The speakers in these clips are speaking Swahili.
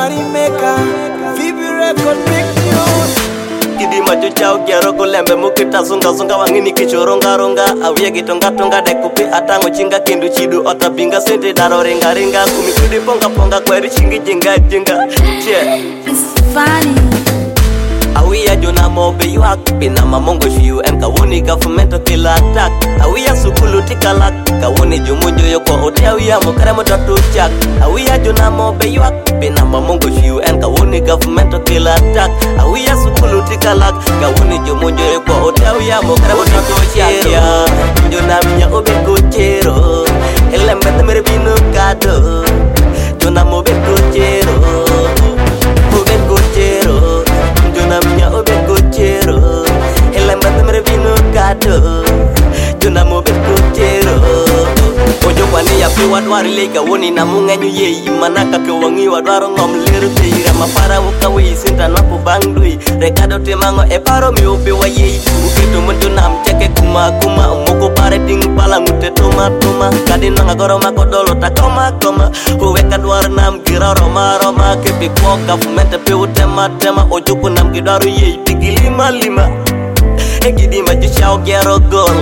party maker, Vivi record big news. Kidi macho chao kiaro kulembe mukita zunga zunga wangini kichoronga ronga awie kitonga tonga dekupi atango chinga kindu chidu ota binga sente daro ringa ringa kumi kudi ponga ponga kweri chingi jinga jinga. It's funny. Awia jona mobe yuak Pina mamongo shiu en kawuni government kila attack Awia sukulu tikalak Kawuni jumunjo yoko ote awia mukaremo datu chak Awia jona mobe yuak Pina mamongo shiu en kawuni government kila attack Awia sukulu tikalak Kawuni jumunjo yoko ote awia mukaremo datu chak Jona minya obe kuchero Elembete mere binu kado Jona mobe kuchero Obe kuchero Junamnya obe kuchero Elembate mere vino kado Junamo be kuchero Ojo kwani ya piwa dwari lega woni na munganyu yeyi Manaka ke wangi wa dwaro ngom liru teira Mapara wuka wei sinta napu bangdui Rekado temango e paro mi obe wa yeyi Ukito mundu na mcheke kuma kuma Moko pare ting pala mute tuma tuma Kadi nanga goro mako dolo ta koma koma Uweka dwar nam gira roma roma Kepi kwa government pe utema tema Ojuku nam gidaru yeyi tigi lima lima Egidi maju chao giaro gol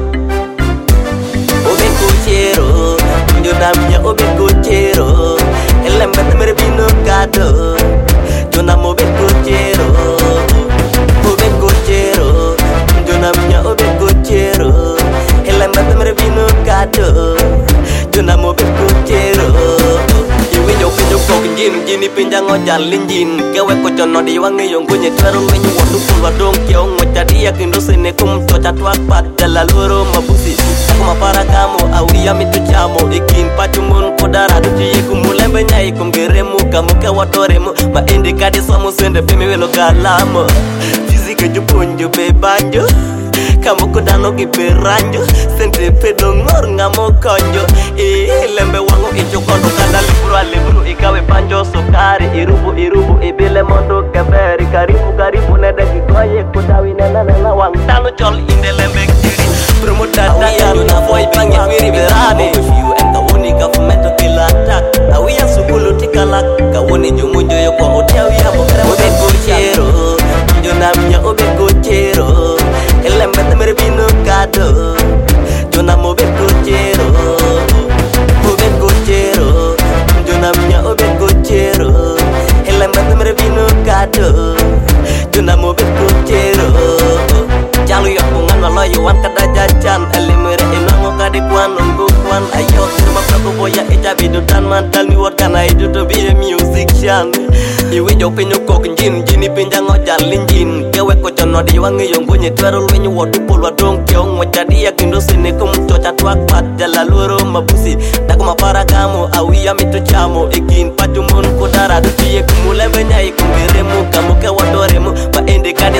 Obe kuchero Junamnya obe kuchero Elembete mere bino kado Junam obe kuchero Obe kuchero Junamnya obe kuchero Elembete mere bino kado Junam obe kuchero Iwinyo pinyo kok jini pinja ngojal linjin Kewe kochono di wangi yung kunye twero wenyu wadu kulwa dong Kyo ngochadi ya kindo sene kum tocha tuak pat Dala luoro mabusi Kuma para kamu awia mitu chamo Ikin pacumun kodara duti yiku mulembe nyai kum geremu Kamu kewatoremu ma indikadi somu sende pimi welo kalamo Fizike jupunju bebanjo Kamu kudano kiperanjo Sente pedo ngor ngamo konjo lembe wangu icho kondo kada liburu ikawe panjo sukari irubu ibile mondo keberi karibu nede kikoye kudawi nena wang tanu chol inde lembe kiri promoter daya na boy bangi wiri berane you and kawuni government kila attack awia sukulu tikalak kawuni jumunjo yoko hotel ya mokere obe kuchero jonamnya obe kuchero elembe mere bino kado jonamo obe kuchero Obe kuchero Junamnya obe kuchero Elembate mere bino kado Junamo obe kuchero Jalu yok bungan walo yuwan kada jajan Elimere inongo kade kwan nunggu kwan Ayo sirma prabu boya eja bidu dan mantal Mi workan aidu to be a musician Iwi jok pinyo kok jini pinjang ojal linjin Kewe kocono di wangi yung kunye twero lwenyu wadu pulwa dong Kiong wajadi ya kindo sine kum chocha tuak pat Jala luoro mabusi Dakuma para kamu awia mitu chamo Ikin pacumun kudara duti ye kumulembe nyai kumbiremu Kamu kewadoremu ma indikadi